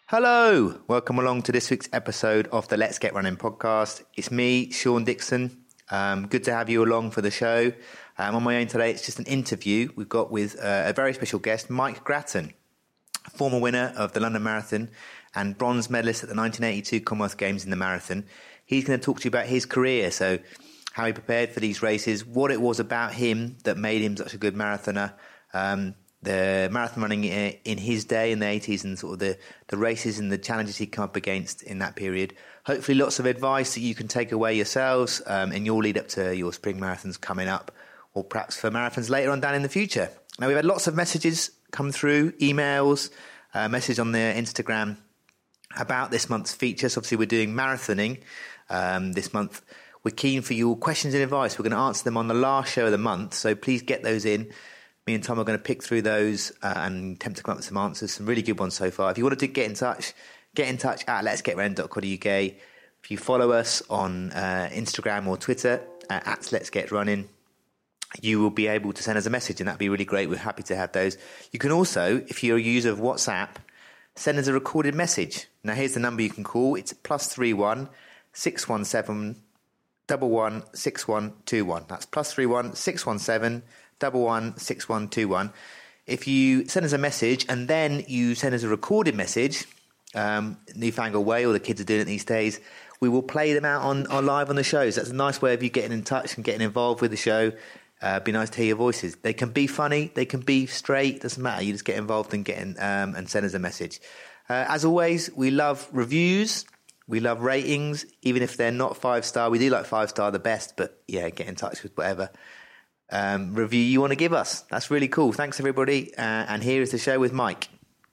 Hello, welcome along to this week's episode of the Let's Get Running podcast. It's me, Sean Dixon. Good to have you along for the show. On my own today, it's just an interview we've got with a very special guest, Mike Grattan, former winner of the London Marathon and bronze medalist at the 1982 Commonwealth Games in the marathon. He's going to talk to you about his career, so how he prepared for these races, what it was about him that made him such a good marathoner, the marathon running in his day in the 80s and sort of the races and the challenges he'd come up against in that period. Hopefully lots of advice that you can take away yourselves in your lead up to your spring marathons coming up, or perhaps for marathons later on down in the future. Now, we've had lots of messages come through, emails, message on the Instagram about this month's feature. So obviously we're doing marathoning this month. We're keen for your questions and advice. We're going to answer them on the last show of the month, so please get those in. Me and Tom are going to pick through those and attempt to come up with some answers, some really good ones so far. If you wanted to get in touch at letsgetrunning.co.uk. If you follow us on Instagram or Twitter at Let's Get Running, you will be able to send us a message, and that'd be really great. We're happy to have those. You can also, if you're a user of WhatsApp, send us a recorded message. Now, here's the number you can call. It's +31 617 116121. That's +31 617 116121. If you send us a message and then you send us a recorded message, newfangled way, all the kids are doing it these days, we will play them out on live on the shows. That's a nice way of you getting in touch and getting involved with the show. Be nice to hear your voices. They can be funny, they can be straight, doesn't matter. You just get involved and and send us a message. As always, we love reviews, we love ratings, even if they're not 5-star. We do like 5-star the best, but yeah, get in touch with whatever review you want to give us. That's really cool. Thanks everybody, and here is the show with Mike.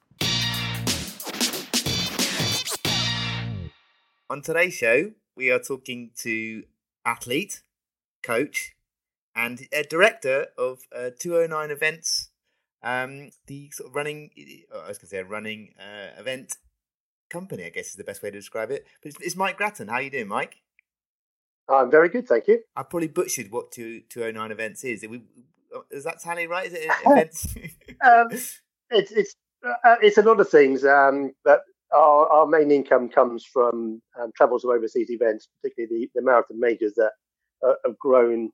On today's show, we are talking to athlete, coach, and a director of 209 Events, the sort of running event company, I guess is the best way to describe it. But it's Mike Grattan. How are you doing, Mike? I'm very good, thank you. I probably butchered what 209 Events is. Is that tally right? Is it events? It's a lot of things, but our main income comes from travels to overseas events, particularly the marathon majors that have grown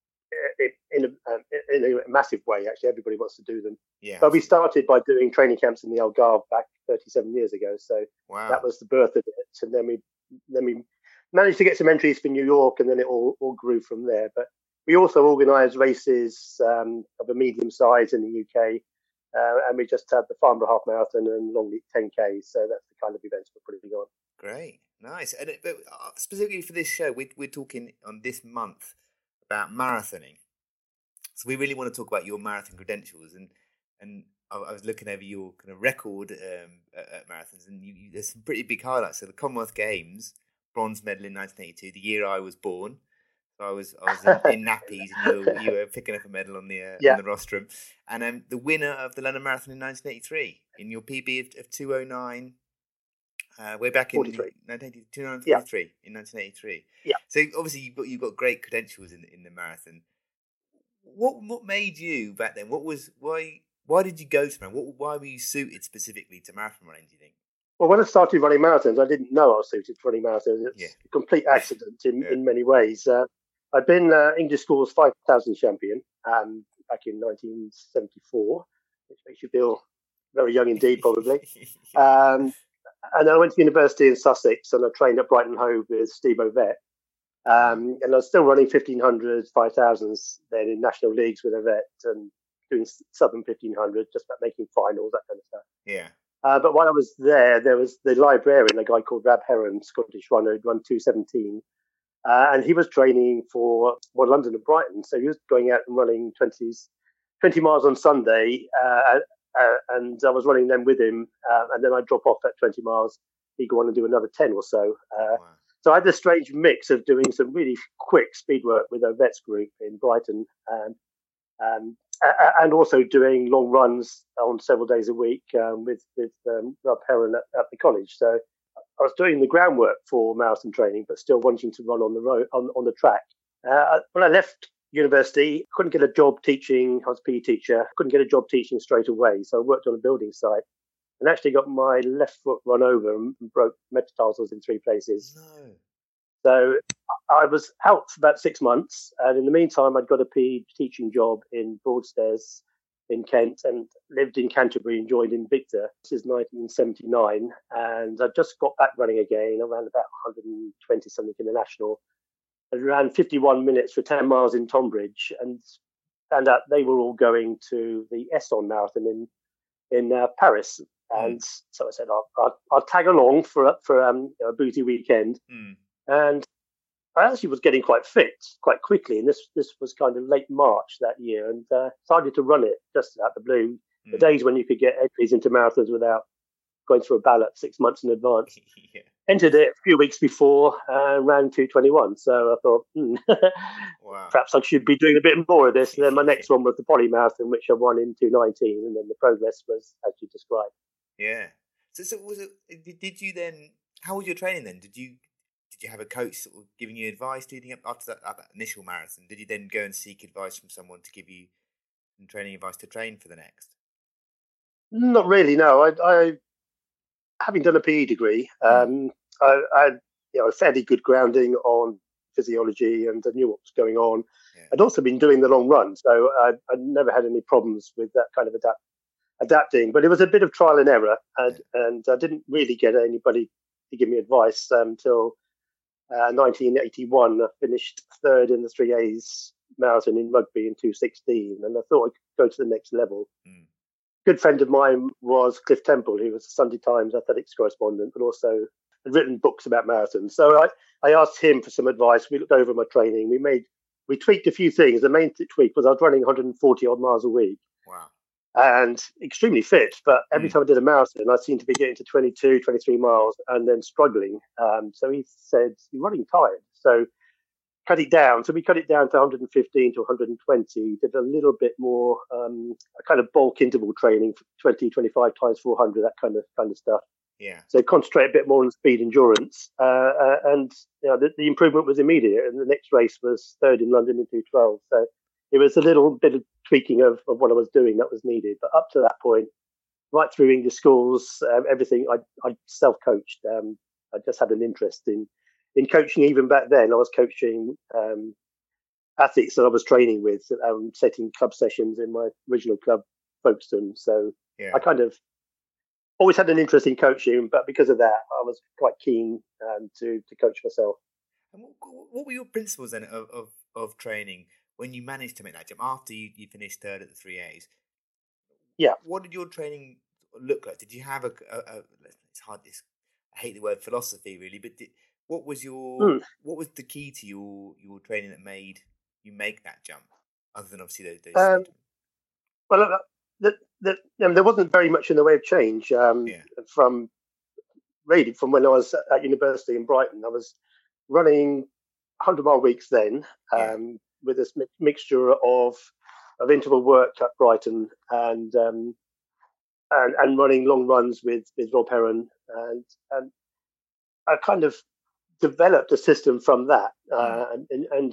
in a massive way. Actually, everybody wants to do them. Yeah. But we started by doing training camps in the Algarve back 37 years ago. So wow. That was the birth of it. And then we managed to get some entries for New York, and then it all grew from there. But we also organise races of a medium size in the UK, and we just had the Farnborough Half Marathon and Longleat 10K. So that's the kind of events we're putting on. Great, nice. But specifically for this show, we're talking on this month about marathoning. So we really want to talk about your marathon credentials, and I was looking over your kind of record at marathons, and there's some pretty big highlights. So the Commonwealth Games, bronze medal in 1982, the year I was born. So I was in nappies, and you were picking up a medal on the rostrum. And the winner of the London Marathon in 1983 in your PB of 209. Way back in 1943. In 1983. Yeah. So obviously you've got great credentials in the marathon. What made you back then? Why did you go to marathon? Why were you suited specifically to marathon running, do you think? Well, when I started running marathons, I didn't know I was suited for running marathons. It's a complete accident in many ways. I'd been English school's 5,000 champion back in 1974, which makes you feel very young indeed, probably. And then I went to university in Sussex, and I trained at Brighton Hove with Steve Ovett. And I was still running 1,500s, 5,000s then in national leagues with Ovett, and doing Southern 1,500, just about making finals, that kind of stuff. Yeah. But while I was there was the librarian, a guy called Rab Heron, Scottish runner, who'd run 2:17. And he was training for London and Brighton. So he was going out and running 20 miles on Sunday. And I was running them with him. And then I'd drop off at 20 miles. He'd go on and do another 10 or so. Wow. So I had this strange mix of doing some really quick speed work with a vets group in Brighton, and also doing long runs on several days a week with Rob Heron at the college. So I was doing the groundwork for marathon training, but still wanting to run on the road on the track. When I left university, couldn't get a job teaching. I was a PE teacher. Couldn't get a job teaching straight away, so I worked on a building site. and actually got my left foot run over and broke metatarsals in 3 places. No. So I was out for about 6 months, and in the meantime, I'd got a PE teaching job in Broadstairs in Kent and lived in Canterbury and joined Invicta. This is 1979, and I just got back running again. I ran about 120 something in the national. I ran 51 minutes for 10 miles in Tonbridge, and found out they were all going to the Esson Marathon in Paris. And so I said, I'll tag along for a boozy weekend. And I actually was getting quite fit quite quickly. And this was kind of late March that year, and decided to run it just out the blue. The days when you could get entries into marathons without going through a ballot 6 months in advance. Yeah. Entered it a few weeks before and ran 2:21. So I thought, wow. Perhaps I should be doing a bit more of this. And then my next one was the Poly Marathon, which I won in 2:19, and then the progress was as you described. Yeah. So was it? Did you then? How was your training then? Did you have a coach sort of giving you advice leading up after that initial marathon? Did you then go and seek advice from someone to give you some training advice to train for the next? Not really. No, I having done a PE degree, I had a fairly good grounding on physiology, and I knew what was going on. Yeah. I'd also been doing the long run, so I never had any problems with that kind of adapting. But it was a bit of trial and error, and I didn't really get anybody to give me advice until 1981. I finished third in the 3A's marathon in Rugby in 2:16, and I thought I could go to the next level. Good friend of mine was Cliff Temple, who was a Sunday Times athletics correspondent, but also had written books about marathons. So I asked him for some advice. We looked over my training. We tweaked a few things. The main tweak was I was running 140 odd miles a week. Wow. And extremely fit. But every time I did a marathon, I seemed to be getting to 22, 23 miles and then struggling. So he said, "You're running tired." So cut it down. So we cut it down to 115 to 120, did a little bit more a kind of bulk interval training, 20, 25 times 400, that kind of stuff. Yeah. So concentrate a bit more on speed endurance. And the improvement was immediate. And the next race was third in London in 2:12. So it was a little bit of tweaking of what I was doing that was needed. But up to that point, right through English schools, everything, I self-coached. I just had an interest in coaching. Even back then, I was coaching athletes that I was training with, setting club sessions in my original club, Folkestone. So I kind of always had an interest in coaching, but because of that, I was quite keen to coach myself. And what were your principles then of training when you managed to make that jump after you finished third at the 3A's? Yeah. What did your training look like? Did you have it's hard. I hate the word philosophy, really, but what was the key to your training that made you make that jump, other than obviously those well, there wasn't very much in the way of change from when I was at university in Brighton. I was running 100-mile weeks then, with this mixture of interval work at Brighton and running long runs with Rob Heron, and I kind of developed a system from that, and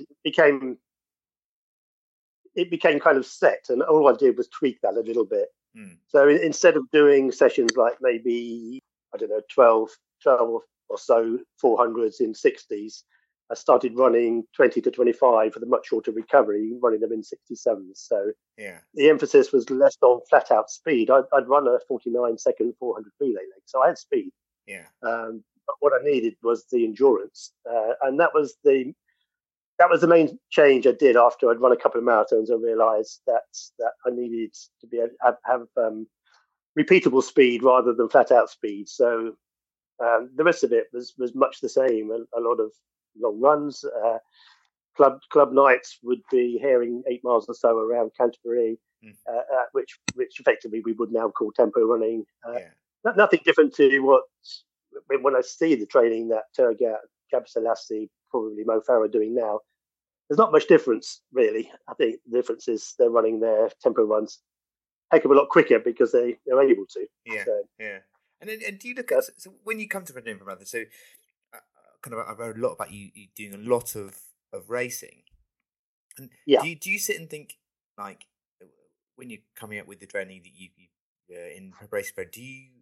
it became kind of set, and all I did was tweak that a little bit. So instead of doing sessions like maybe, I don't know, 12 or so 400s in 60s, I started running 20 to 25 for the much shorter recovery, running them in 67s. So the emphasis was less on flat out speed. I'd run a 49-second 400 relay leg, so I had speed. But what I needed was the endurance, and that was the main change I did after I'd run a couple of marathons. I realised that I needed to be able to have repeatable speed rather than flat out speed. So the rest of it was much the same. A lot of long runs. Club nights would be herring 8 miles or so around Canterbury, which effectively we would now call tempo running. Nothing different to when I see the training that Tergat, Gab Selassie, probably Mo Farah doing now. There's not much difference, really. I think the difference is they're running their tempo runs a heck of a lot quicker because they're able to. And do you look at, so when you come to running for marathon, so I read a lot about you doing a lot of racing. And do you sit and think, like, when you're coming up with the training that you in preparation for, do you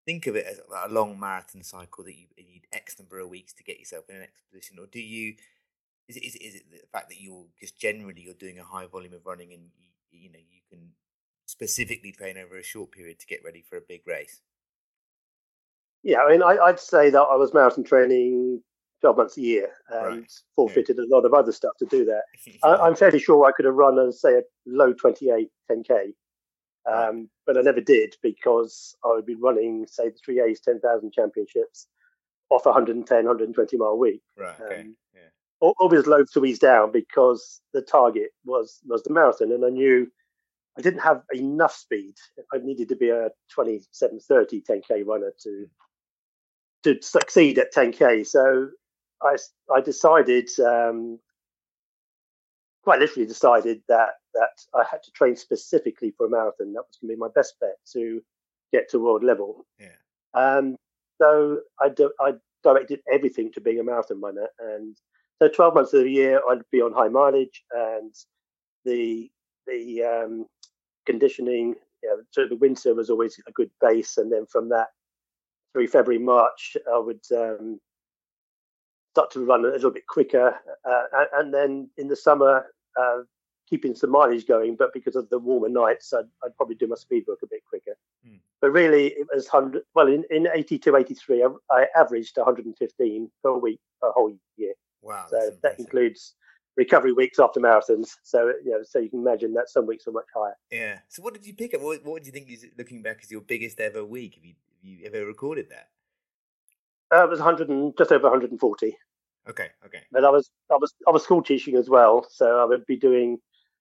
think of it as a long marathon cycle that you need X number of weeks to get yourself in an X position, or do you? Is it the fact that you're just generally you're doing a high volume of running and you can specifically train over a short period to get ready for a big race? Yeah, I mean, I'd say that I was marathon training 12 months a year and forfeited a lot of other stuff to do that. I'm fairly sure I could have run, say, a low 28 10K, but I never did because I would be running, say, the 3A's 10,000 championships off 110, 120-mile week. Right, okay, always loath to ease down because the target was the marathon, and I knew I didn't have enough speed. I needed to be a 27:30 10K runner to succeed at 10K. So I decided, quite literally decided that I had to train specifically for a marathon. That was going to be my best bet to get to world level. Yeah. So I directed everything to being a marathon runner, and so 12 months of the year I'd be on high mileage, and the conditioning. So the winter was always a good base, and then from that through February, March, I would start to run a little bit quicker, and then in the summer keeping some mileage going. But because of the warmer nights, I'd probably do my speed work a bit quicker. But really, it was 100. Well, in 82, 83, I averaged 115 per week per whole year. Wow! So that includes recovery weeks after marathons. So so you can imagine that some weeks were much higher. Yeah. So what did you pick up? What do you think is, looking back, is your biggest ever week? Have you ever recorded that? It was just over 140. Okay. But I was school teaching as well, so I would be doing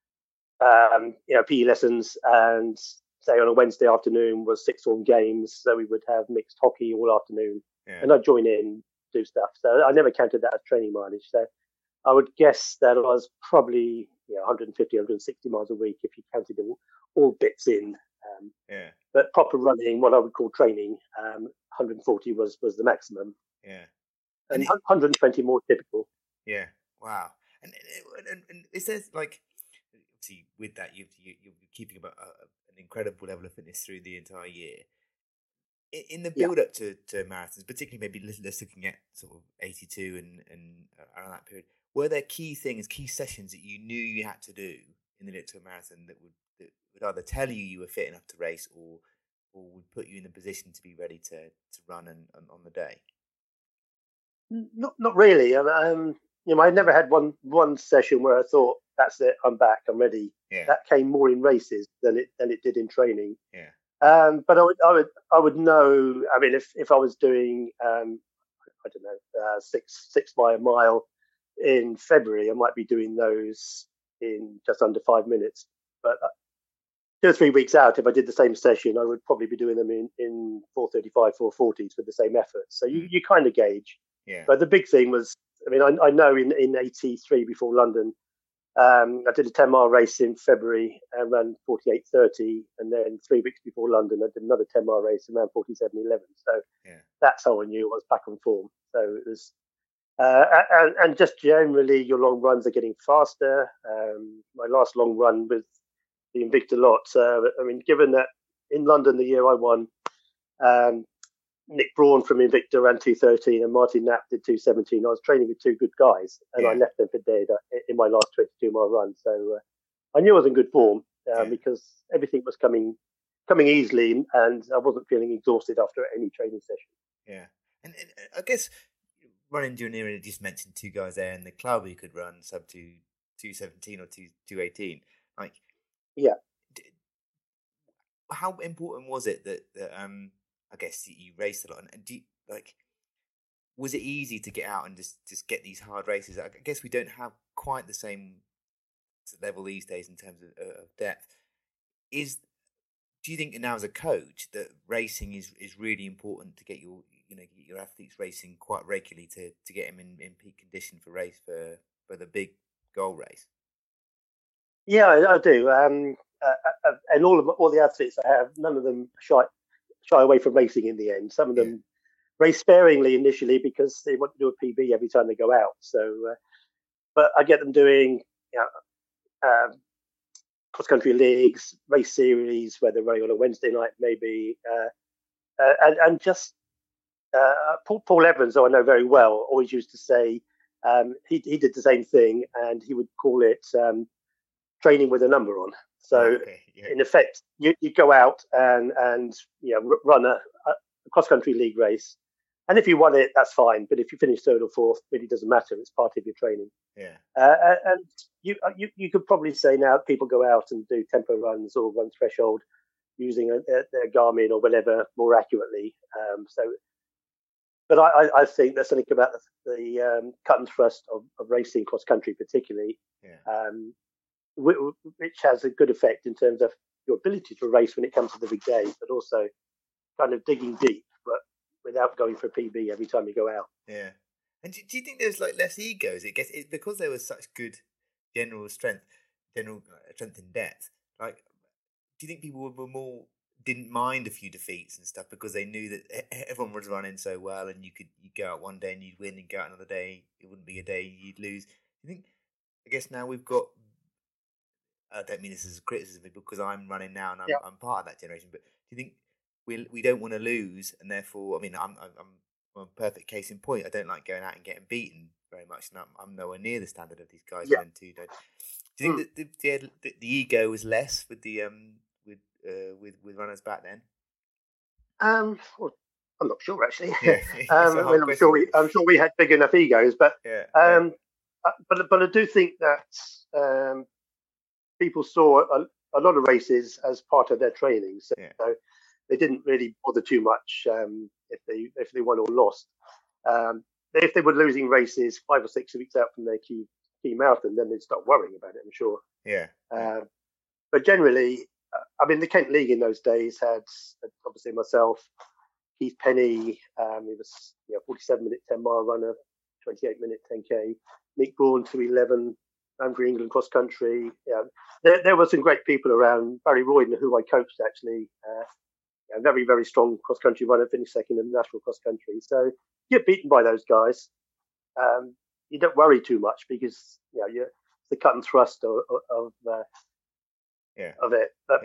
PE lessons, and say on a Wednesday afternoon was sixth form games, so we would have mixed hockey all afternoon, and I'd join in, do stuff. So I never counted that as training mileage. So I would guess that I was probably 150, 160 miles a week if you counted all bits in. But proper running, what I would call training, 140 was the maximum. Yeah. And 120 more typical. Yeah. Wow. And is there, like, obviously with that you're keeping about an incredible level of fitness through the entire year. In the build up to marathons, particularly maybe let's looking at sort of 82 and around that period, were there key sessions that you knew you had to do in the lead up to a marathon that would either tell you were fit enough to race or would put you in the position to be ready to run on the day? Not really. I never had one session where I thought, that's it, I'm back, I'm ready. Yeah. That came more in races than it did in training. Yeah. But I would know. I mean, if I was doing I don't know 6 by a mile in February, I might be doing those in just under 5 minutes. But 2 or 3 weeks out, if I did the same session, I would probably be doing them in 4:35, 4:40s with the same effort. So you kind of gauge. Yeah. But the big thing was, I mean, I know in 83 before London, I did a 10-mile race in February and ran 48:30, and then 3 weeks before London, I did another 10-mile race and ran 47:11. So that's how I knew I was back on form. So it was, and just generally, your long runs are getting faster. My last long run with the Invicta lot. I mean, given that in London the year I won, Nick Braun from Invicta ran 2:13 and Martin Knapp did 2:17. I was training with two good guys, and I left them for dead in my last 22-mile run. So I knew I was in good form because everything was coming easily, and I wasn't feeling exhausted after any training session. Yeah, and I guess running during the era, you just mentioned two guys there in the club who could run sub 2:17 or 2:18. Like, how important was it that I guess you raced a lot, and was it easy to get out and just get these hard races? I guess we don't have quite the same level these days in terms of depth. Do you think now as a coach that racing is really important to get your athletes racing quite regularly to get them in peak condition for the big goal race? Yeah, I do. And all the athletes I have, none of them shy away from racing in the end. Some of them race sparingly initially because they want to do a PB every time they go out. So, but I get them doing cross-country leagues, race series, where they're running on a Wednesday night, maybe and just Paul Evans, who I know very well, always used to say he did the same thing, and he would call it training with a number on. So in effect, you go out and run a cross country league race, and if you won it, that's fine. But if you finish third or fourth, it really doesn't matter. It's part of your training. Yeah. And you could probably say now people go out and do tempo runs or run threshold using their Garmin or whatever more accurately. But I think there's something about the cut and thrust of racing cross country, particularly, which has a good effect in terms of your ability to race when it comes to the big day, but also kind of digging deep, but without going for a PB every time you go out. Yeah. And do you think there's like less egos? Because there was such good general strength in depth. Like, do you think people didn't mind a few defeats and stuff because they knew that everyone was running so well, and you'd go out one day and you'd win, and go out another day it wouldn't be a day you'd lose? Do you think? I guess now we've got. I don't mean this as a criticism because I'm running now and I'm part of that generation. But do you think we don't want to lose, and therefore, I mean, I'm a perfect case in point. I don't like going out and getting beaten very much, and I'm nowhere near the standard of these guys. Yeah. Do you think that the ego was less with the with runners back then? Well, I'm not sure actually. Yeah. I'm sure we had big enough egos, but but I do think that people saw a lot of races as part of their training, so they didn't really bother too much if they won or lost. If they were losing races 5 or 6 weeks out from their key marathon, then they'd start worrying about it, I'm sure. Yeah. But generally, I mean, the Kent League in those days had obviously myself, Keith Penny, he was 47-minute 10-mile runner, 28-minute 10K, Nick Braun 2:11, ran for England cross country. There were some great people around. Barry Royden, who I coached actually, a very, very strong cross country runner, finished second in the national cross country. So you get beaten by those guys. You don't worry too much because you're the cut and thrust of it. But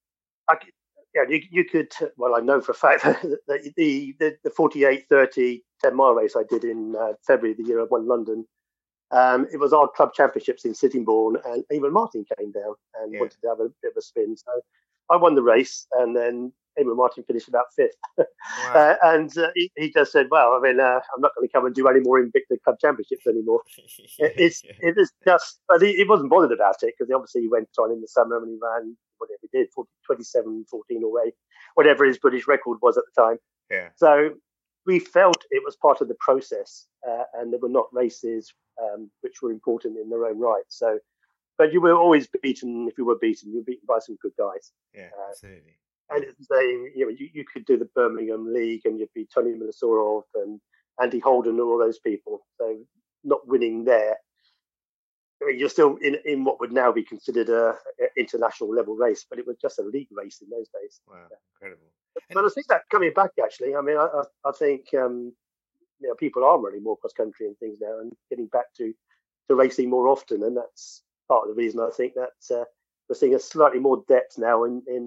you could. Well, I know for a fact that the 48-30 10-mile race I did in February the year I won London. It was our club championships in Sittingbourne, and Eamon Martin came down and wanted to have a bit of a spin. So I won the race, and then Eamon Martin finished about fifth. Wow. And he just said, "Well, I mean, I'm not going to come and do any more Invicta Club Championships anymore." It is just, but he wasn't bothered about it because obviously he went on in the summer and he ran whatever he did, 27, 14 away, whatever his British record was at the time. Yeah. So we felt it was part of the process, and there were not races which were important in their own right. So, but you were always beaten. If you were beaten, you were beaten by some good guys. Yeah, absolutely. And it's you could do the Birmingham League, and you'd be Tony Milosorov and Andy Holden and all those people. So, not winning there, I mean, you're still in what would now be considered a international level race, but it was just a league race in those days. Wow, incredible! But I think that coming back actually, I mean, I think people are running more cross country and things now, and getting back to racing more often, and that's part of the reason I think that we're seeing a slightly more depth now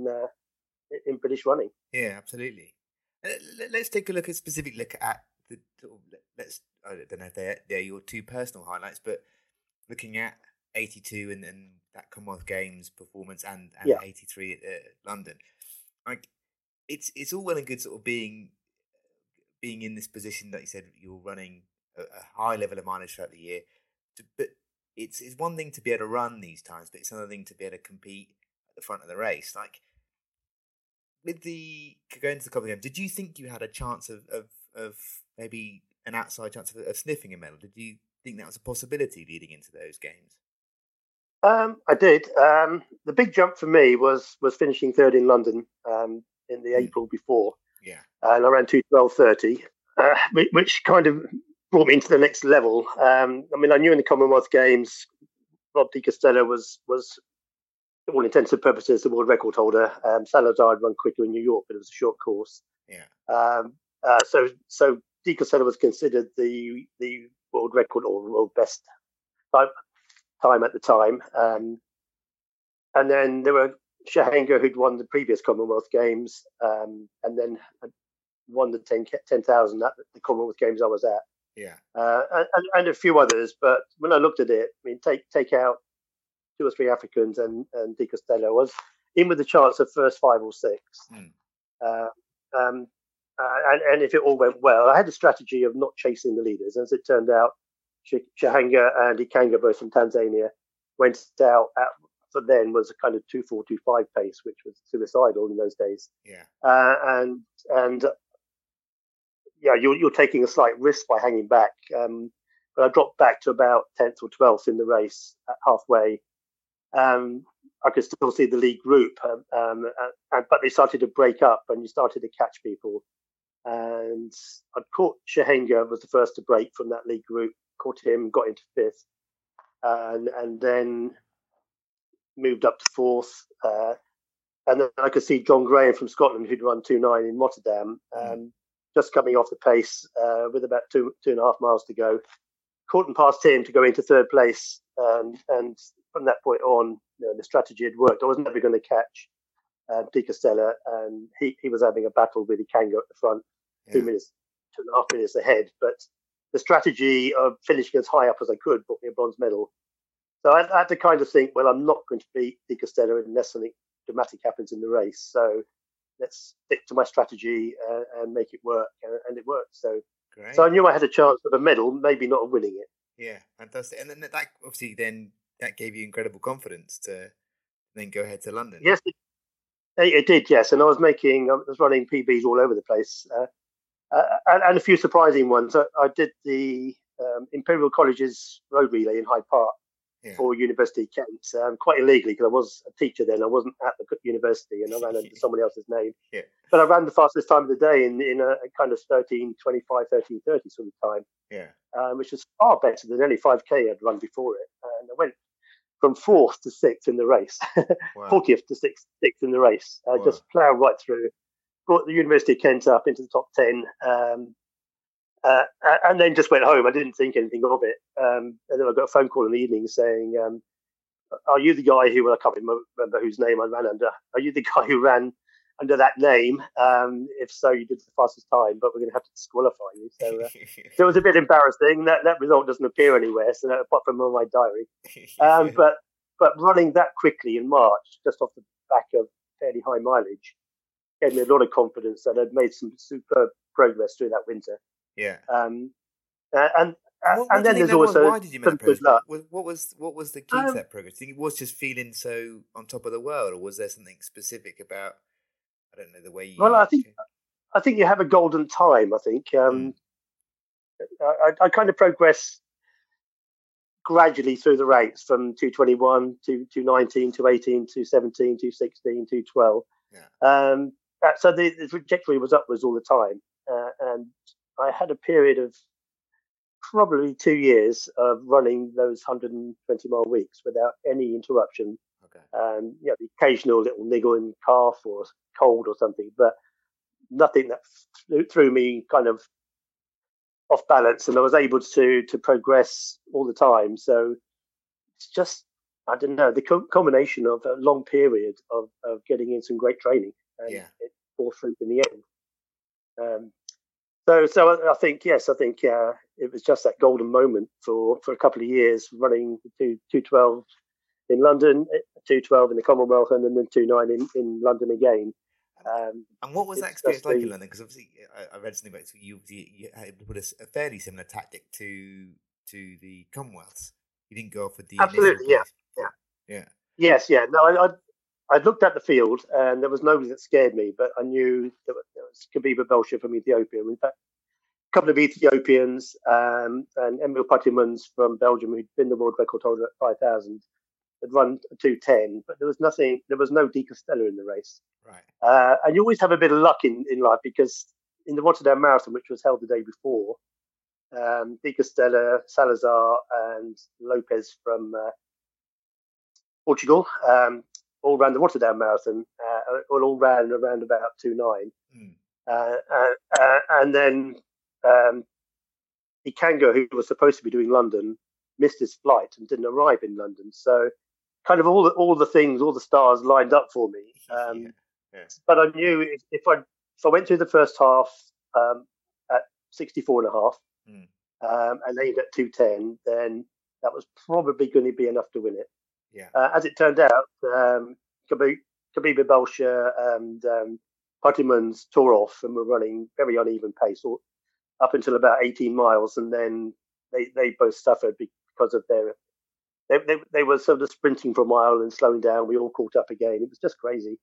in British running. Yeah, absolutely. Let's take a specific look at the. I don't know if they're your two personal highlights, but looking at 82 and that Commonwealth Games performance and 83 at London, like it's all well and good sort of being in this position that you said you're running a high level of mileage throughout the year, but it's one thing to be able to run these times, but it's another thing to be able to compete at the front of the race. Like with the going to the Commonwealth Games, did you think you had a chance of maybe an outside chance of sniffing a medal? Did you think that was a possibility leading into those games? I did. The big jump for me was finishing third in London in the April before. Yeah. And I ran 2:12:30, which kind of brought me into the next level. I mean, I knew in the Commonwealth Games, Rob Di Castello was to all intents and purposes the world record holder. Salazar had run quicker in New York, but it was a short course. Yeah. So Di Castello was considered the world record or world best time at the time. And then there were Shahenga, who'd won the previous Commonwealth Games, and then won the 10,000 at the Commonwealth Games I was at. Yeah. And a few others. But when I looked at it, I mean, take out 2 or 3 Africans and De Castella, was in with the chance of first 5 or 6. And if it all went well, I had a strategy of not chasing the leaders. As it turned out, Chihanga and Ikanga, both from Tanzania, went out at, for then was a kind of 2:4-2:5 pace, which was suicidal in those days. Yeah. And yeah, you're taking a slight risk by hanging back. But I dropped back to about 10th or 12th in the race at halfway. I could still see the lead group, but they started to break up, and you started to catch people. And I caught Chihanga, was the first to break from that lead group. Caught him, got into 5th, and then moved up to 4th. And then I could see John Graham from Scotland, who'd run 2:9 in Rotterdam, just coming off the pace with about 2.5 miles to go. Caught and passed him to go into 3rd place, and from that point on, the strategy had worked. I was never going to catch De Castella, and he was having a battle with Ikanga at the front, 2.5 minutes ahead. But the strategy of finishing as high up as I could brought me a bronze medal. So I had to kind of think, well, I'm not going to beat De Castella unless something dramatic happens in the race. So let's stick to my strategy and make it work, and it worked. So I knew I had a chance of a medal, maybe not of winning it. Yeah, fantastic. And then that obviously that gave you incredible confidence to then go ahead to London. Yes, it did. Yes, and I was running PBs all over the place, and a few surprising ones. I did the Imperial College's road relay in Hyde Park for University of Kent, quite illegally because I was a teacher then. I wasn't at the university, and I ran under somebody else's name. Yeah. But I ran the fastest time of the day in a kind of 13:25, 13:30 sort of time. Yeah. Which was far better than any 5K I'd run before it. And I went from 4th to 6th in the race, 40th to 6th in the race. Just ploughed right through. Brought the University of Kent up into the top 10, and then just went home. I didn't think anything of it. And then I got a phone call in the evening saying, are you the guy who, I can't remember whose name I ran under. Are you the guy who ran under that name? If so, you did the fastest time, but we're going to have to disqualify you. So it was a bit embarrassing. That result doesn't appear anywhere, so apart from on my diary. But running that quickly in March, just off the back of fairly high mileage, gave me a lot of confidence that I'd made some superb progress through that winter. Yeah. And then there's also why did you make progress? What was the key to that progress? Do you think it was just feeling so on top of the world, or was there something specific about, I don't know, the way you? Well, I think you have a golden time. I think I kind of progressed gradually through the ranks from 2:21 to 2:19 to 18 to 17 to 16 to 12. Yeah. So the trajectory was upwards all the time, and I had a period of probably 2 years of running those 120-mile weeks without any interruption. Okay. The occasional little niggle in the calf or cold or something, but nothing that threw me kind of off balance, and I was able to progress all the time. So it's just, I don't know, the combination of a long period of getting in some great training, and it bore fruit in the end. So I think it was just that golden moment for a couple of years, running 2:12 in London, 2:12 in the Commonwealth, and then 2:9 in London again. And what was that experience like in London? Because obviously I read something about you had to put a fairly similar tactic to the Commonwealths. You didn't go off with the absolutely, yeah. Yes, yeah. No, I looked at the field, and there was nobody that scared me, but I knew there was Kabiba Belcher from Ethiopia. In fact, a couple of Ethiopians and Emil Patimans from Belgium, who'd been the world record holder at 5,000, had run 2:10, but there was no De Castella in the race. Right. And you always have a bit of luck in life, because in the Rotterdam Marathon, which was held the day before, De Castella, Salazar, and Lopez from Portugal all ran the Rotterdam Marathon, all ran around about 2:9. And then Ikanga, who was supposed to be doing London, missed his flight and didn't arrive in London. So kind of all the stars lined up for me. But I knew if I went through the first half at 64 and a half, and aimed at 210, then that was probably going to be enough to win it. Yeah. As it turned out, Khabib Bilbasha and Hartmans tore off and were running very uneven pace up until about 18 miles, and then they both suffered because of they were sort of sprinting for a mile and slowing down. We all caught up again. It was just crazy.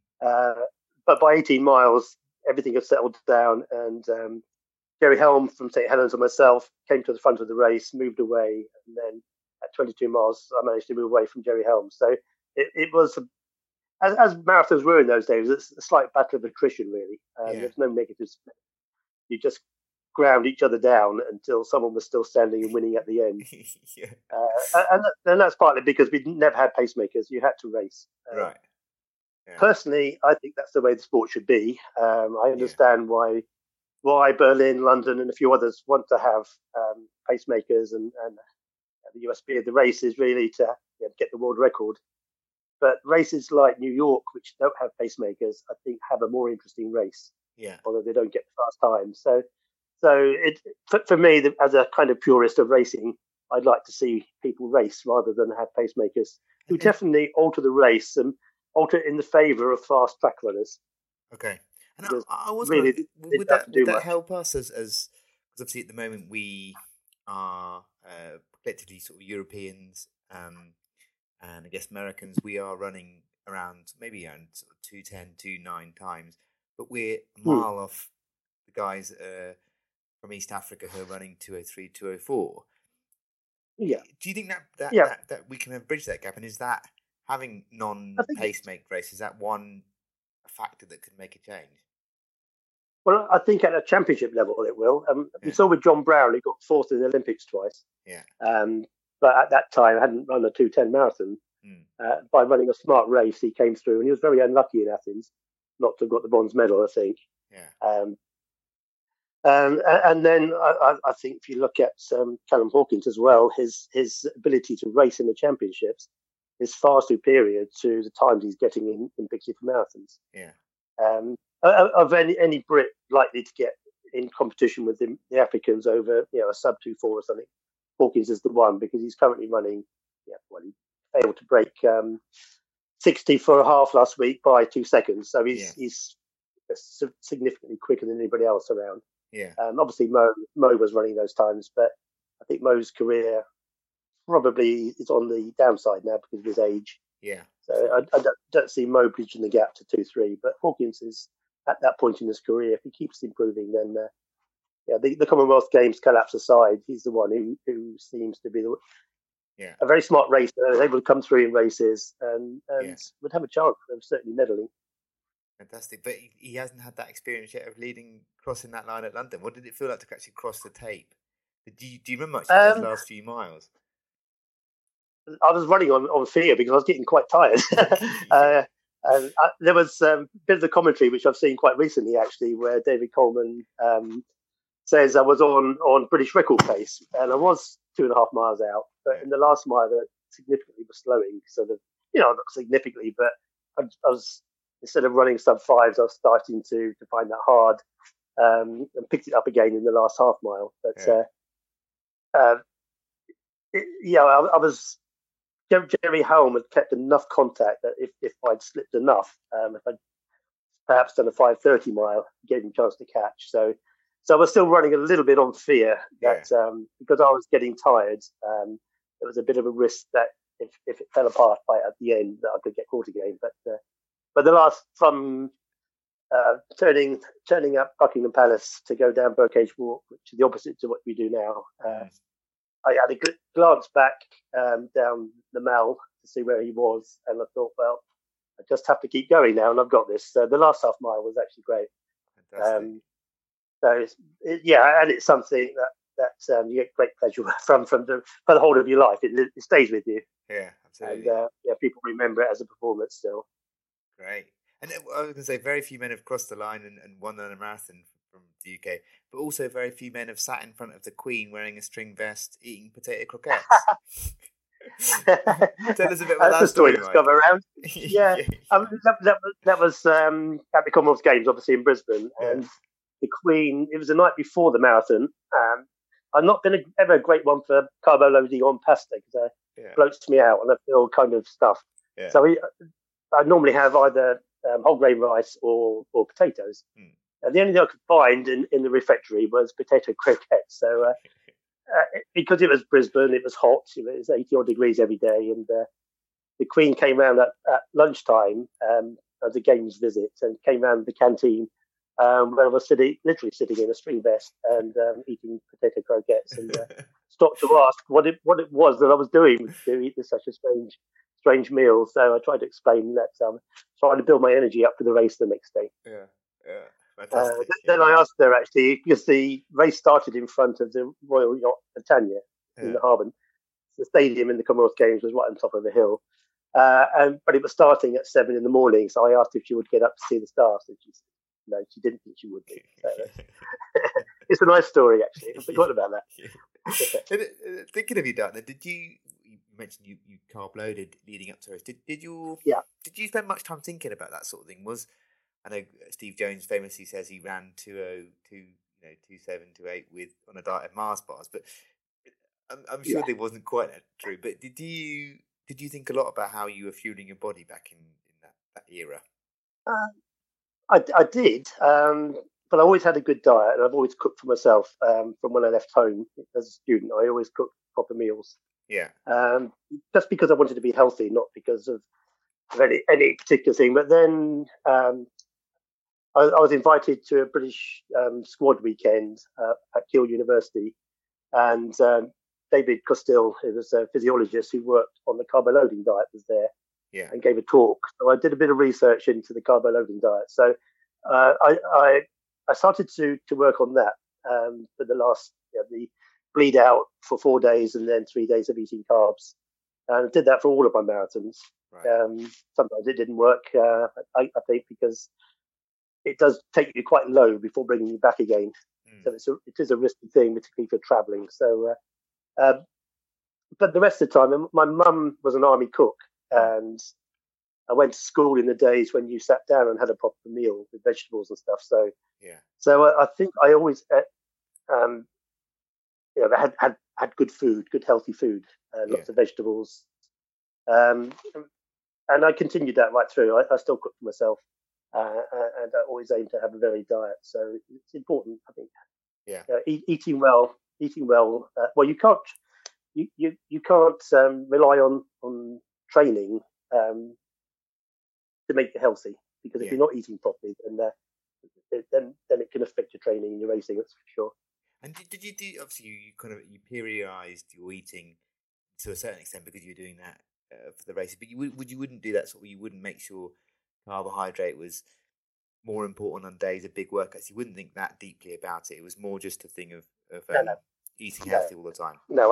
But by 18 miles, everything had settled down, and Jerry Helm from St. Helens and myself came to the front of the race, moved away, and then at 22 miles, I managed to move away from Jerry Helm. So it was, as marathons were in those days, it's a slight battle of attrition, really. There's no negatives. You just ground each other down until someone was still standing and winning at the end. And that's partly because we never had pacemakers. You had to race. Right. Yeah. Personally, I think that's the way the sport should be. I understand why Berlin, London, and a few others want to have pacemakers, and the USP of the race is really to get the world record. But races like New York, which don't have pacemakers, I think have a more interesting race. Yeah. Although they don't get the fast time. So for me, as a kind of purist of racing, I'd like to see people race rather than have pacemakers who definitely alter the race and alter it in the favour of fast track runners. Okay. And I was really would that help us as because obviously at the moment we are collectively sort of Europeans and I guess Americans, we are running around sort of 2:10, 2:09 times, but we're a mile off the guys from East Africa who are running 2:03, 2:04. Yeah. Do you think that we can bridge that gap, and is that having non-pacemaker races, is that one factor that could make a change? Well, I think at a championship level it will. We saw with John Brown, he got fourth in the Olympics twice. Yeah. But at that time, hadn't run a 2:10 marathon. By running a smart race, he came through, and he was very unlucky in Athens not to have got the bronze medal, I think. Yeah. And then I think if you look at Callum Hawkins as well, his ability to race in the championships is far superior to the times he's getting in big city marathons. Yeah. Of any Brit likely to get in competition with the Africans over a sub 2:4 or something, Hawkins is the one, because he's currently running. He failed to break 60 for a half last week by 2 seconds, so he's significantly quicker than anybody else around. Yeah. Obviously Mo was running those times, but I think Mo's career probably is on the downside now because of his age. Yeah. So I don't see Mo bridging the gap to 2:3, but Hawkins is at that point in his career. If he keeps improving, then the Commonwealth Games collapse aside, he's the one who seems to be a very smart racer, able to come through in races and would have a chance of certainly medaling. Fantastic, but he hasn't had that experience yet of crossing that line at London. What did it feel like to actually cross the tape? Do you remember much of those last few miles? I was running on fear because I was getting quite tired. And there was a bit of the commentary, which I've seen quite recently, actually, where David Coleman says I was on British record pace, and I was 2.5 miles out. But in the last mile, I significantly was slowing, sort of, not significantly, but I was, instead of running sub 5s, I was starting to find that hard, and picked it up again in the last half mile. But I was. Jerry Helm had kept enough contact that if I'd slipped enough, if I'd perhaps done a 5:30 mile, gave him a chance to catch. So I was still running a little bit on fear that because I was getting tired, there was a bit of a risk that if it fell apart at the end, that I could get caught again. But the last from turning up Buckingham Palace to go down Birdcage Walk, which is the opposite to what we do now. I had a glance back down the Mall to see where he was, and I thought, well, I just have to keep going now, and I've got this. So the last half mile was actually great. And it's something that you get great pleasure from for the whole of your life. It stays with you. Yeah, absolutely. And people remember it as a performance still. Great. And I was going to say, very few men have crossed the line and won a marathon from the UK, but also very few men have sat in front of the Queen wearing a string vest, eating potato croquettes. Tell us a bit about that story. That's come around. Yeah, that was at the Commonwealth Games, obviously in Brisbane, and the Queen. It was the night before the marathon. I've not been ever a great one for carbo loading on pasta because it bloats me out and I feel kind of stuffed. Yeah. So I normally have either whole grain rice or potatoes. And the only thing I could find in the refectory was potato croquettes. So because it was Brisbane, it was hot. It was 80 odd degrees every day, and the Queen came round at lunchtime as a games visit and came round the canteen. Where I was literally sitting in a string vest and eating potato croquettes, and stopped to ask what it was that I was doing to eat such a strange meal. So I tried to explain that, trying to build my energy up for the race the next day. Yeah. Fantastic. Then I asked her actually because the race started in front of the Royal Yacht Britannia in the harbour. The stadium in the Commonwealth Games was right on top of a hill, but it was starting at 7 a.m. So I asked if she would get up to see the stars, and she said no, she didn't think she would be. So, it's a nice story, actually. I forgot about that. Thinking of you, Dartner, you mentioned you carb loaded leading up to it. Did you spend much time thinking about that sort of thing? I know Steve Jones famously says he ran 27, 28 on a diet of Mars bars, but I'm sure they wasn't quite that true. But did you think a lot about how you were fueling your body back in that era? I did, but I always had a good diet, and I've always cooked for myself. From when I left home as a student, I always cooked proper meals. Yeah. Just because I wanted to be healthy, not because of any particular thing. But then I was invited to a British squad weekend at Keele University, and David Costill, who was a physiologist who worked on the carbo loading diet, was there. Yeah. And gave a talk. So I did a bit of research into the carbo loading diet. So I started to work on that for the last the bleed out for 4 days and then 3 days of eating carbs. And I did that for all of my marathons. Right. Sometimes it didn't work. I think because it does take you quite low before bringing you back again. So it is a risky thing, particularly for travelling. So, but the rest of the time, my mum was an army cook. And I went to school in the days when you sat down and had a proper meal with vegetables and stuff. So, I think I always, had good food, good healthy food, lots of vegetables, and I continued that right through. I still cook for myself, and I always aim to have a varied diet. So it's important, I think. Yeah, eating well. Well, you can't rely on training to make you healthy, because if you're not eating properly, then it can affect your training and your racing. That's for sure. And did you do? Obviously, you periodized your eating to a certain extent because you were doing that for the races. But you wouldn't do that sort of. You wouldn't make sure carbohydrate was more important on days of big workouts. You wouldn't think that deeply about it. It was more just a thing of eating healthy all the time. No,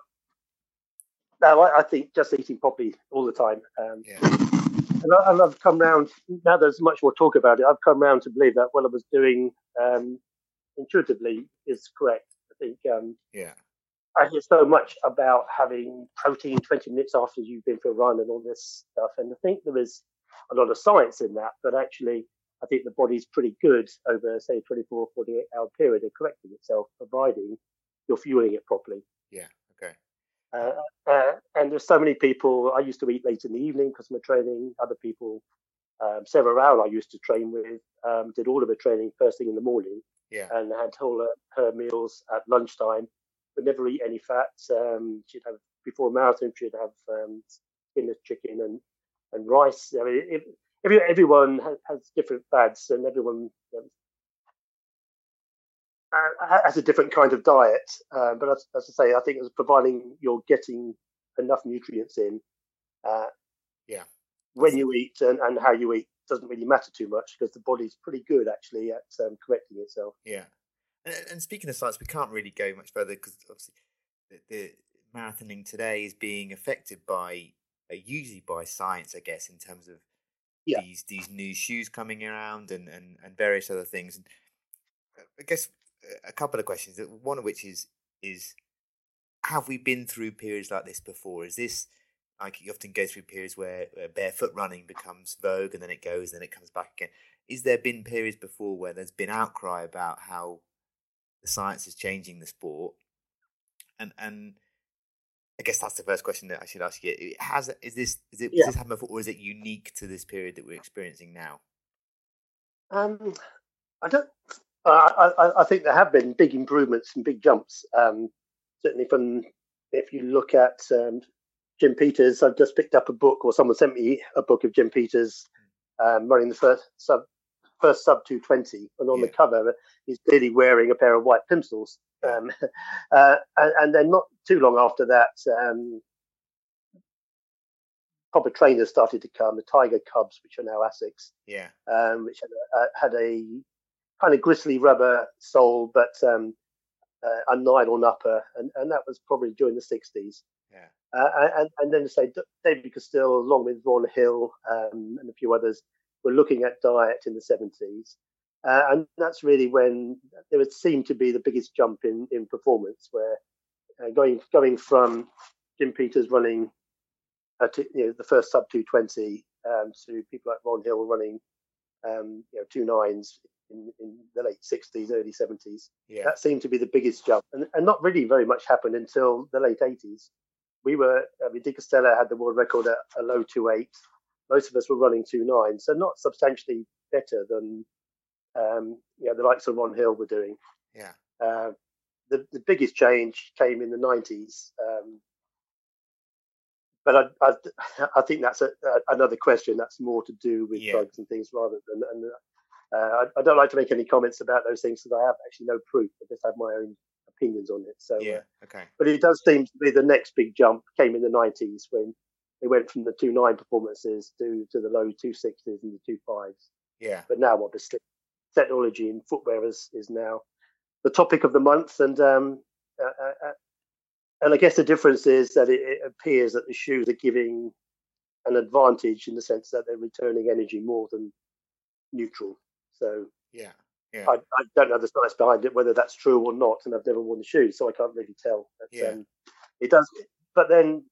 I think just eating properly all the time. And I've come round, now there's much more talk about it, I've come round to believe that what I was doing intuitively is correct. I think I hear so much about having protein 20 minutes after you've been for a run and all this stuff. And I think there is a lot of science in that, but actually I think the body's pretty good over, say, a 24, 48-hour period of correcting itself, providing you're fueling it properly. Yeah, okay. And there's so many people. I used to eat late in the evening because of my training. Other people, Sarah Rowell, I used to train with, did all of her training first thing in the morning, and had all her meals at lunchtime, but never eat any fats. She'd have, before a marathon, she'd have skinless chicken and rice. I mean, everyone has different fads, and everyone has a different kind of diet. But as I say, I think it's providing you're getting enough nutrients in. When you eat and how you eat doesn't really matter too much, because the body's pretty good actually at correcting itself. Yeah. And speaking of science, we can't really go much further, because obviously the marathoning today is being affected by usually by science, I guess, in terms of these new shoes coming around and various other things. And I guess a couple of questions. One of which is have we been through periods like this before? Is this? like you often go through periods where barefoot running becomes vogue, and then it goes, and then it comes back again. Is there been periods before where there's been outcry about how the science is changing the sport? And I guess that's the first question that I should ask you. Has this happened before, or is it unique to this period that we're experiencing now? I don't. I think there have been big improvements and big jumps. Certainly, from if you look at Jim Peters, I've just picked up a book, or someone sent me a book of Jim Peters running the first sub 220, and on the cover he's clearly wearing a pair of white plimsolls. And then not too long after that, proper trainers started to come, the Tiger Cubs, which are now Asics, which had a kind of gristly rubber sole, but a nylon upper, and that was probably during the 60s. And then say David Castile, along with Ron Hill and a few others, were looking at diet in the 70s. And that's really when there would seem to be the biggest jump in performance, where going from Jim Peters running the first sub 220 to people like Ron Hill running 2.9s in the late 60s, early 70s. That seemed to be the biggest jump, and not really very much happened until the late 80s. Di Castella had the world record at a low 2.8. Most of us were running 2.9, so not substantially better than the likes of Ron Hill were doing. The biggest change came in the 90s, but I think that's another question that's more to do with drugs and things rather than. I don't like to make any comments about those things because I have actually no proof. I just have my own opinions on it. So okay. But it does seem to be the next big jump came in the 90s when they went from the 2.9 performances to the low 2.6s and the 2.5s. But now obviously technology in footwear is now the topic of the month, and I guess the difference is that it appears that the shoes are giving an advantage in the sense that they're returning energy more than neutral. So I don't know the science behind it, whether that's true or not, and I've never worn the shoes, so I can't really tell. But, it does, but then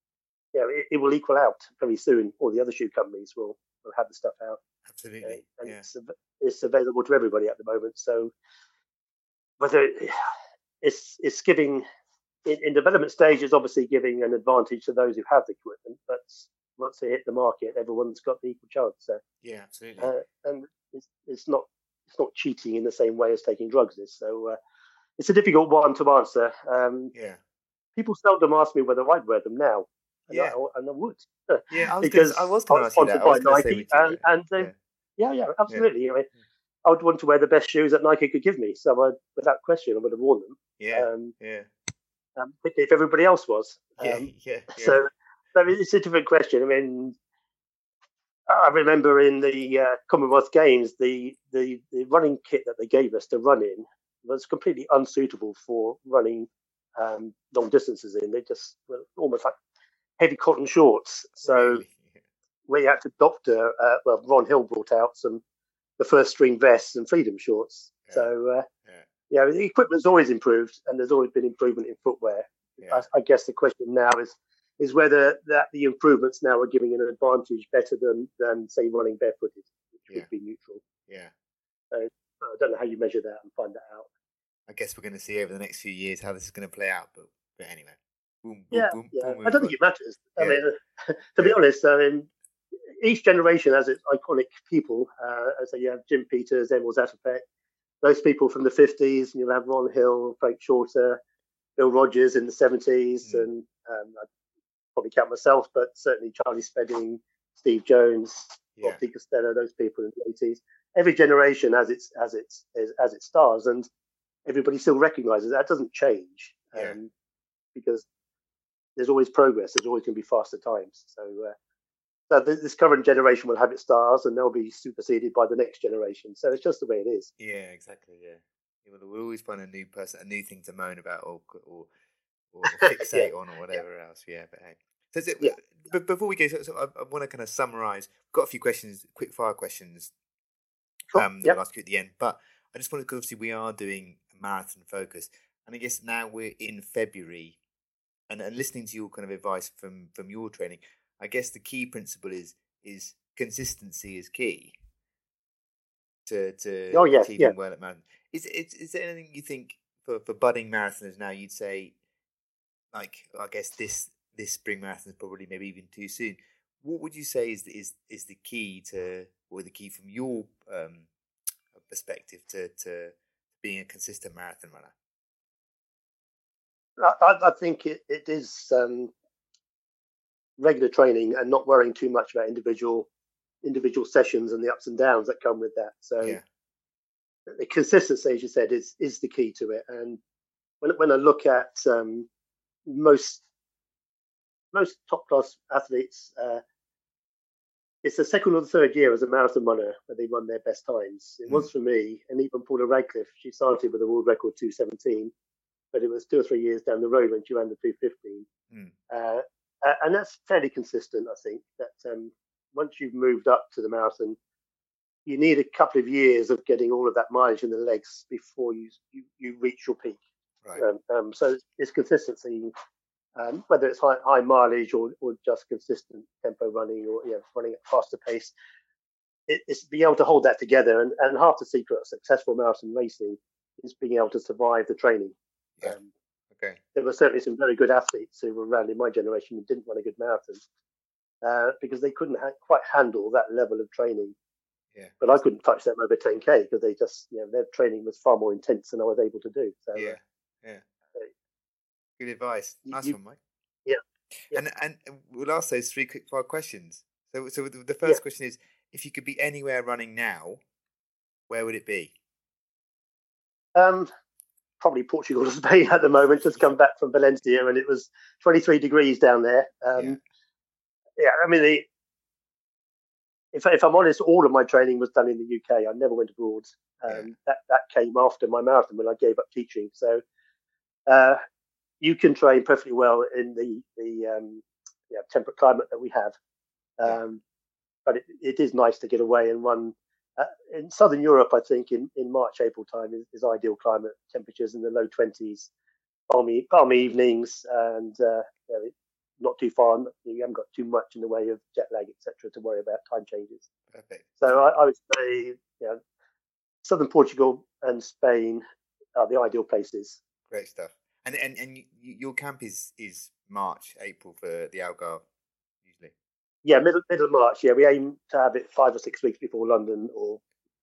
it will equal out very soon. All the other shoe companies will have the stuff out. Absolutely, and it's available to everybody at the moment. So whether it's giving in development stage, it's obviously giving an advantage to those who have the equipment, but once they hit the market, everyone's got the equal chance. So absolutely, and it's not cheating in the same way as taking drugs is. So it's a difficult one to answer. People seldom ask me whether I'd wear them now. And I would. Because I was going to ask you that. I was going to say absolutely. I mean, I would want to wear the best shoes that Nike could give me. So without question, I would have worn them. If everybody else was. So it's a different question. I mean, I remember in the Commonwealth Games, the running kit that they gave us to run in was completely unsuitable for running long distances in. They just were almost like heavy cotton shorts. So we had to doctor. Ron Hill brought out the first string vests and freedom shorts. So the equipment's always improved, and there's always been improvement in footwear. I guess the question now is whether the improvements now are giving an advantage better than say running barefooted, which would be neutral. So I don't know how you measure that and find that out. I guess we're going to see over the next few years how this is going to play out. But anyway. Boom, I don't think it matters. I mean, to be honest, I mean, each generation has its iconic people. So you have Jim Peters, Emil Zatopek, those people from the 50s, and you'll have Ron Hill, Frank Shorter, Bill Rogers in the 70s, and I'd probably count myself, but certainly Charlie Spedding, Steve Jones, Bob Di Castella, those people in the 80s. Every generation has its stars, and everybody still recognises that doesn't change because there's always progress. There's always going to be faster times. So this current generation will have its stars, and they'll be superseded by the next generation. So it's just the way it is. Yeah, exactly. We'll always find a new person, a new thing to moan about, or fixate on, or whatever else. But hey. But before we go, so I want to kind of summarise. We've got a few questions, quick fire questions. That I'll ask you at the end. But I just wanted, because obviously we are doing a marathon focus, and I guess now we're in February. and listening to your kind of advice from your training, I guess the key principle is consistency is key to achieving well at marathon. Is there anything you think for budding marathoners now you'd say, like, I guess this spring marathon is probably maybe even too soon? What would you say is the key or the key from your perspective to being a consistent marathon runner? I think it is regular training and not worrying too much about individual sessions and the ups and downs that come with that. So the consistency, as you said, is the key to it. And when I look at most top class athletes, it's the second or the third year as a marathon runner where they run their best times. It was for me, and even Paula Radcliffe. She started with a world record 2:17, but it was 2 or 3 years down the road when she ran the 2:15. And that's fairly consistent, I think. That once you've moved up to the marathon, you need a couple of years of getting all of that mileage in the legs before you reach your peak. Right. So it's consistency. Whether it's high mileage or just consistent tempo running or running at faster pace, it's being able to hold that together. And half the secret of successful marathon racing is being able to survive the training. Yeah. Okay. There were certainly some very good athletes who were around in my generation who didn't run a good marathon because they couldn't quite handle that level of training. Yeah. But I couldn't touch them over 10K because they just, their training was far more intense than I was able to do. So, yeah. Good advice. Nice one, Mike. Yeah. And we'll ask those 3 quick fire questions. So the first question is, if you could be anywhere running now, where would it be? Probably Portugal or Spain at the moment. Just come back from Valencia and it was 23 degrees down there. I mean, if I'm honest, all of my training was done in the UK. I never went abroad. That came after my marathon when I gave up teaching. So you can train perfectly well in the temperate climate that we have. But it is nice to get away and run. In Southern Europe, I think in March, April time is ideal climate. Temperatures in the low 20s, balmy evenings, and not too far. You haven't got too much in the way of jet lag, etc., to worry about time changes. Perfect. So I would say, Southern Portugal and Spain are the ideal places. Great stuff. And your camp is March, April for the Algarve, usually. Yeah, middle of March. Yeah, we aim to have it 5 or 6 weeks before London, or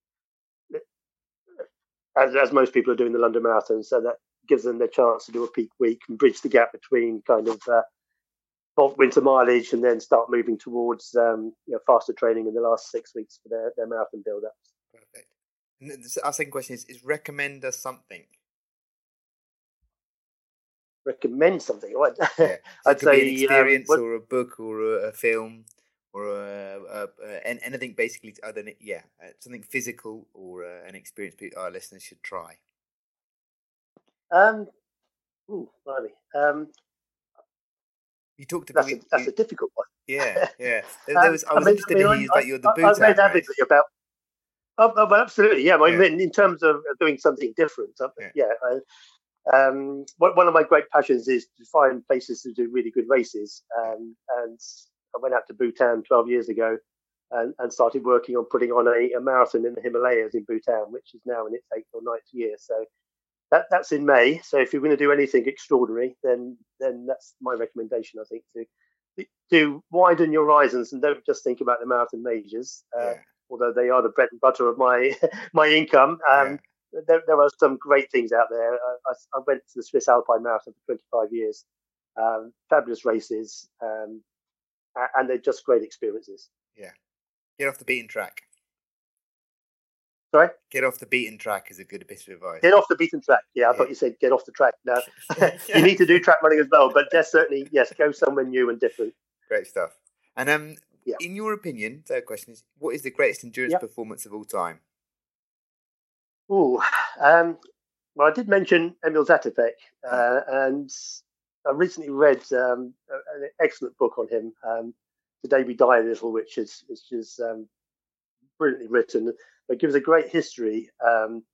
as most people are doing the London Marathon. So that gives them the chance to do a peak week and bridge the gap between kind of winter mileage and then start moving towards faster training in the last 6 weeks for their marathon build-ups. Perfect. And our second question is recommend us something. Recommend something. Yeah. I'd say an experience or a book or a film or anything basically other than something physical or an experience our listeners should try. You talked about that's a difficult one. Yeah. I was interested to hear about the Bhutan race. Well, absolutely, yeah. I mean, in terms of doing something different, one of my great passions is to find places to do really good races. And I went out to Bhutan 12 years ago and started working on putting on a marathon in the Himalayas in Bhutan, which is now in its 8th or 9th year. So that's in May. So if you're going to do anything extraordinary, then that's my recommendation, I think, to widen your horizons and don't just think about the marathon majors, although they are the bread and butter of my income. There are some great things out there. I went to the Swiss Alpine Marathon for 25 years. Fabulous races, and they're just great experiences. Yeah. Get off the beaten track. Sorry? Get off the beaten track is a good bit of advice. Get off the beaten track. Yeah, I thought you said get off the track. No, you need to do track running as well, but certainly, go somewhere new and different. Great stuff. And in your opinion, third question is, what is the greatest endurance performance of all time? Well, I did mention Emil Zatopek, and I recently read an excellent book on him, Today We Die a Little, which is brilliantly written. It gives a great history.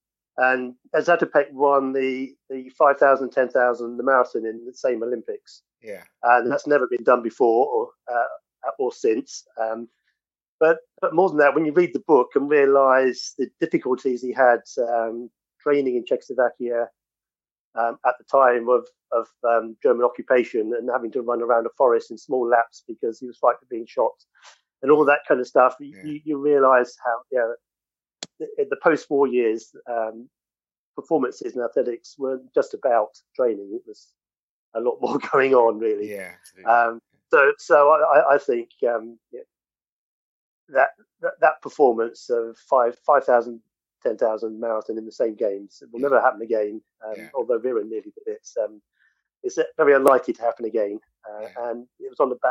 And Zatopek won the 5,000, 10,000, the marathon in the same Olympics. And that's never been done before or since. But more than that, when you read the book and realise the difficulties he had training in Czechoslovakia at the time of German occupation and having to run around a forest in small laps because he was frightened of being shot and all that kind of stuff, you realise how the post-war years performances in athletics weren't just about training. It was a lot more going on, really. Yeah, absolutely. So I think that performance of 5,000, 10,000 marathon in the same games will never happen again. Although Vera nearly did it, it's very unlikely to happen again. And it was on the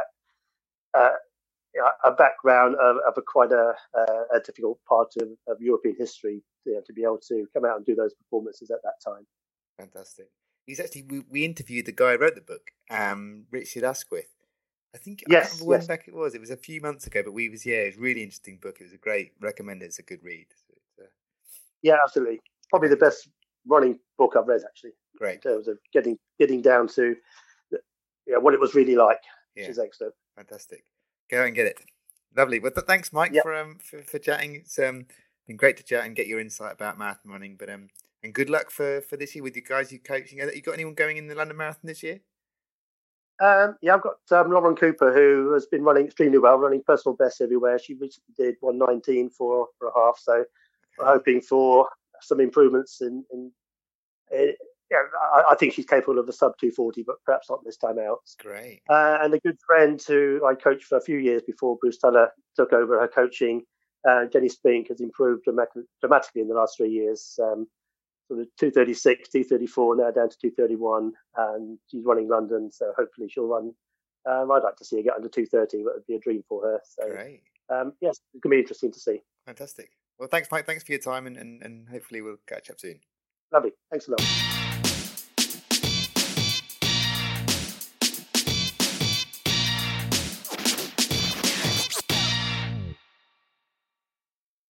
a background of quite a difficult part of European history to be able to come out and do those performances at that time. Fantastic. He's actually we interviewed the guy who wrote the book, Richard Asquith. I think yes, I can't remember when back it was. It was a few months ago, but it was a really interesting book. It was a great recommend. It's a good read. Yeah, absolutely. Probably the best running book I've read, actually. Great. In terms of getting down to what it was really like, which is excellent. Fantastic. Go and get it. Lovely. Well, thanks, Mike, for chatting. It's been great to chat and get your insight about marathon running. But and good luck for this year with you guys you coaching. You got anyone going in the London Marathon this year? I've got Lauren Cooper, who has been running extremely well, running personal bests everywhere. She recently did 1:19 for a half, so we're hoping for some improvements in I think she's capable of a sub 2:40, but perhaps not this time out. Great. And a good friend who I coached for a few years before Bruce Tuller took over her coaching, Jenny Spink, has improved dramatically in the last 3 years. Sort of 2:36, 2:34, now down to 2:31, and she's running London, so hopefully she'll run. I'd like to see her get under 2:30, but it would be a dream for her. So, great. Yes, it's going to be interesting to see. Fantastic. Well, thanks, Mike. Thanks for your time, and hopefully we'll catch up soon. Lovely. Thanks a lot.